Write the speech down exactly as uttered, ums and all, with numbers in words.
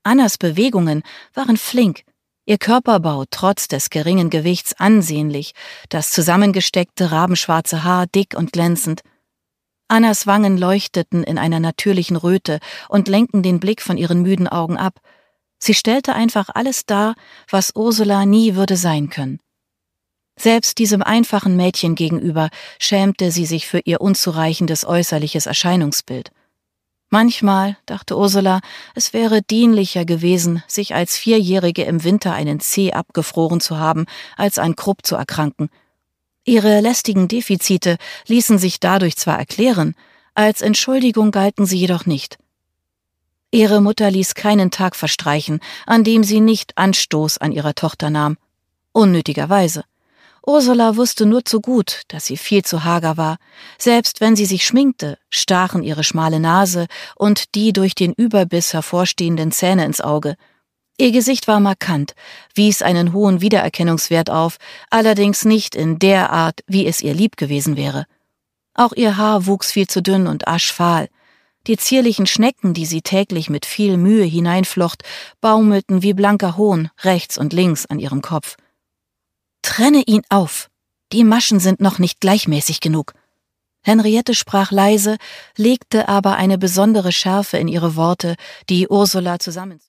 Annas Bewegungen waren flink, ihr Körperbau trotz des geringen Gewichts ansehnlich, das zusammengesteckte rabenschwarze Haar dick und glänzend. Annas Wangen leuchteten in einer natürlichen Röte und lenkten den Blick von ihren müden Augen ab. Sie stellte einfach alles dar, was Ursula nie würde sein können. Selbst diesem einfachen Mädchen gegenüber schämte sie sich für ihr unzureichendes äußerliches Erscheinungsbild. Manchmal, dachte Ursula, es wäre dienlicher gewesen, sich als Vierjährige im Winter einen Zeh abgefroren zu haben, als an Krupp zu erkranken. Ihre lästigen Defizite ließen sich dadurch zwar erklären, als Entschuldigung galten sie jedoch nicht. Ihre Mutter ließ keinen Tag verstreichen, an dem sie nicht Anstoß an ihrer Tochter nahm. Unnötigerweise. Ursula wusste nur zu gut, dass sie viel zu hager war. Selbst wenn sie sich schminkte, stachen ihre schmale Nase und die durch den Überbiss hervorstehenden Zähne ins Auge. Ihr Gesicht war markant, wies einen hohen Wiedererkennungswert auf, allerdings nicht in der Art, wie es ihr lieb gewesen wäre. Auch ihr Haar wuchs viel zu dünn und aschfahl. Die zierlichen Schnecken, die sie täglich mit viel Mühe hineinflocht, baumelten wie blanker Hohn rechts und links an ihrem Kopf. »Trenne ihn auf! Die Maschen sind noch nicht gleichmäßig genug!« Henriette sprach leise, legte aber eine besondere Schärfe in ihre Worte, die Ursula zusammen